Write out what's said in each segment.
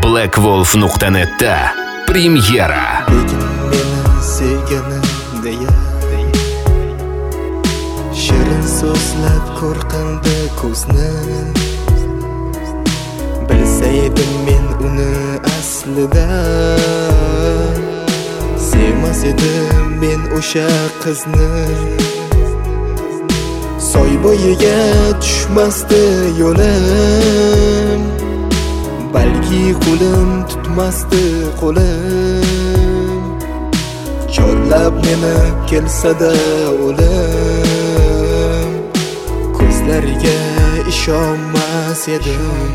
blackwolf.net'da premyera. Lekin meni sevganim deya shirin so'zlab ko'rqindi ko'zni. Bilsaydim men uni aslida sevmas edim men o'sha qizni. Soy bo'yiga tushmasdi yo'lim, balki qo'lim tutmasdi qo'lim. Chorlab meni kelsa-da o'lim, ko'zlariga ishonmas edim.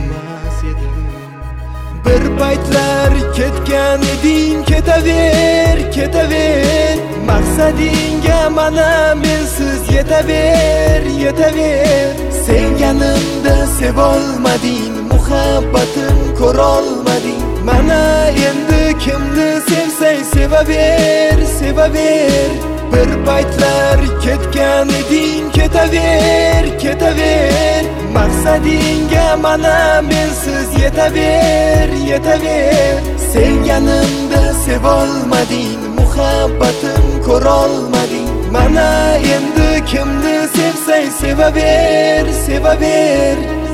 Bir paytlar ketgan eding, ketaver, ketaver. Maqsadingga mana mensiz yetaver, yetaver. Sevganimda sevolmading, muhabbatim ko'rolmading. Mana endi kimni sevsang sevaver, sevaver. Bir paytlar ketgan eding, ketaver, ketaver. Maqsadingga mana mensiz yetaver, yetaver. Sevganimda sevolmading, muhabbatim ko'rolmading. Mana endi kimni sevsang sevaver, sevaver.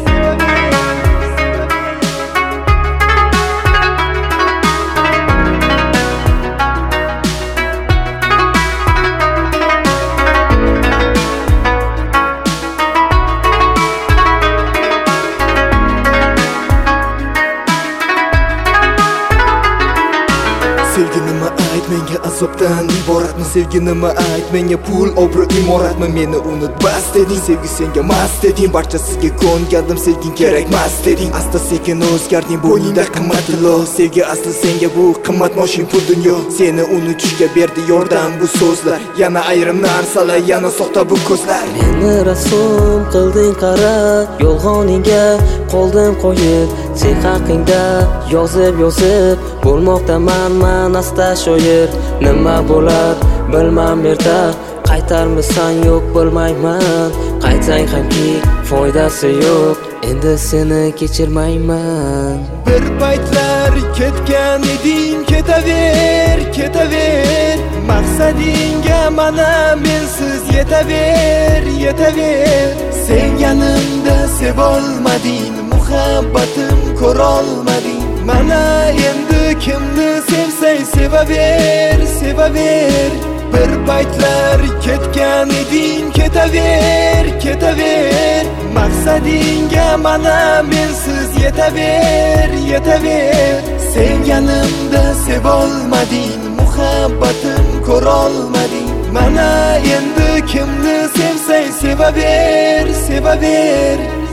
Sevgi nima ayt menga azobdan iboratmi? Sevgi nima ayt menga pul obro' imoratmi? Meni unut bas deding, sevgi senga mast deding. Barchasiga ko'ngandim, sevging kerakmas deding. Asta sekin o'zgarding, bo'yningda qimmatli. Sevgi asli senga bu qimmat moshin pul dunyo. Seni unutishga berdi yordam bu so'zlar. Yana ayrim narsalar, yana soxta bu ko'zlar. Meni rasm qilding qara, yolg'oningga qoldim qo'yib. Sen haqingda yozib bo'lmoqdaman men asta shoir. Nima bo'lar bilmam erta, qaytarmisan yo'q bilmayman. Qaytsang hamki foydasi yo'q, endi seni kechirmayman. Bir paytlar ketgan eding, ketaver, ketaver. Maqsadingga mana mensiz yetaver, yetaver. Sevganimda sevolmading, muhabbatim ko'rolmading. Mana endi kimni sevsang sevaver, sevaver. Bir paytlar ketgan eding, ketaver, ketaver. Maqsadingga mana mensiz yetaver, yetaver. Sevganimda sevolmading, muhabbatim ko'rolmading. Mana endi kimni sevsang sevaver, sevaver.